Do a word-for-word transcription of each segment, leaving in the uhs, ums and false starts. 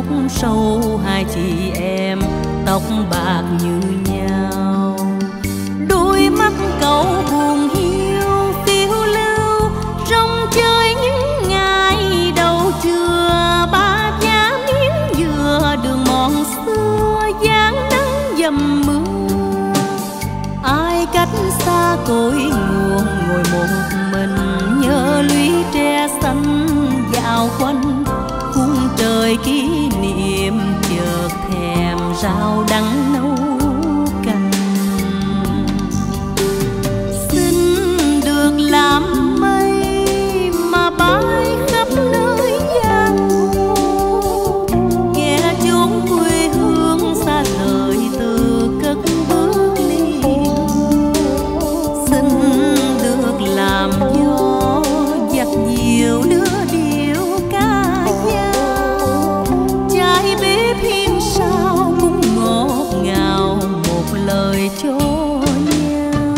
tóc sâu hai chị em tóc bạc như nhau, đôi mắt cậu buồn hiu phiêu lưu rong chơi những ngày đầu trưa. Ba giá miếng dừa đường mòn xưa dáng nắng dầm mưa, ai cách xa cội nguồn ngồi một mình nhớ lũy tre xanh dạo quanh khung trời kỷ niệm. Chợt thèm rau đắng nấu canh, xin được làm mây mà bay khắp nơi giang hồ, ghé chốn quê hương xa rời từ cất bước ly. Xin được làm gió dắt dìu đưa điệu ca dao, trái bếp hiên sao cũng ngọt ngào một lời cho nhau.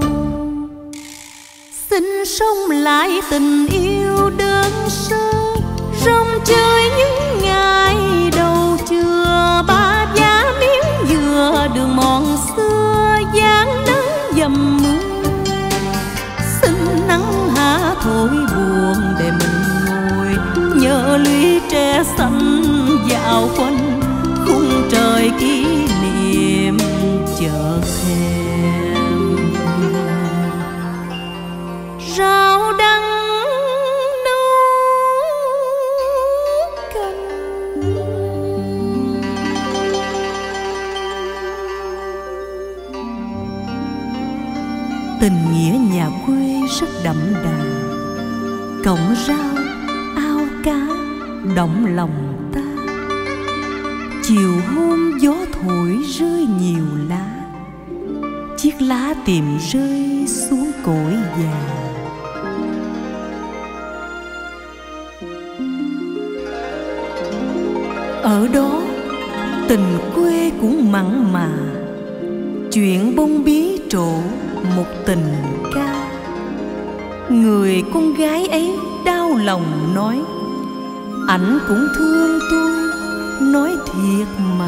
Xin sống lại tình yêu đơn sơ rong chơi những ngày đầu trưa. Ba giá miếng dừa đường mòn xưa dáng nắng dầm mưa, xin nắng hạ thổi buồn để mình ngồi nhớ lũy tre xanh dạo quanh khung trời kỷ niệm. Chợt thèm rau đắng nấu canh. Tình nghĩa nhà quê rất đậm đà, cọng rau ao cá động lòng ta. Chiều hôm gió thổi rơi nhiều lá, chiếc lá tìm rơi xuống cội già. Ở đó tình quê cũng mặn mà, chuyện bông bí trổ một tình ca. Người con gái ấy đau lòng nói, ảnh cũng thương tôi, nói thiệt mà.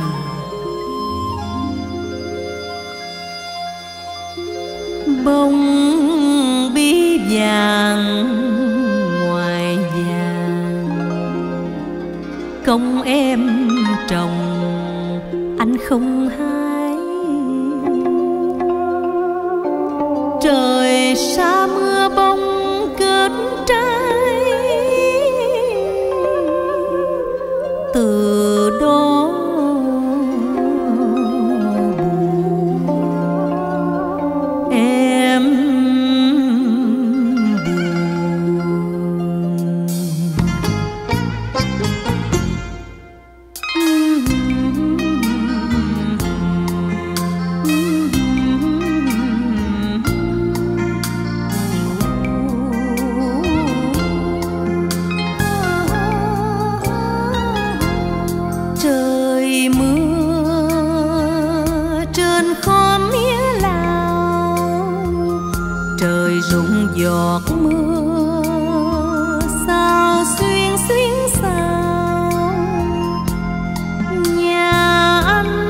Bông bí vàng ngoài vàng, công em trồng anh không hái. Trời sa mưa bông kết trái, từ đó buồn em giọt mưa sao xuyên xuyên sao. Nhà anh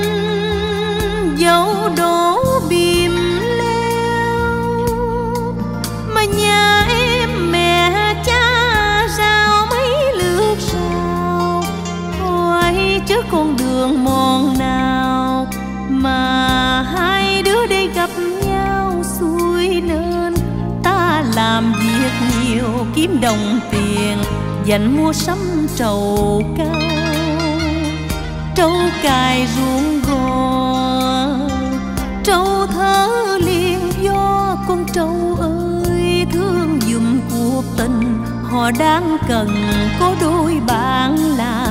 dấu đổ bìm leo, mà nhà em mẹ cha rào mấy lượt rào. Hỏi chứ con đường mòn nào mà hai đứa đây gặp nhau xuôi nên làm việc nhiều kiếm đồng tiền dành mua sắm trầu cao. Trâu cài ruộng gò, trâu thở liền do con trâu ơi thương giùm cuộc tình. Họ đang cần có đôi bạn là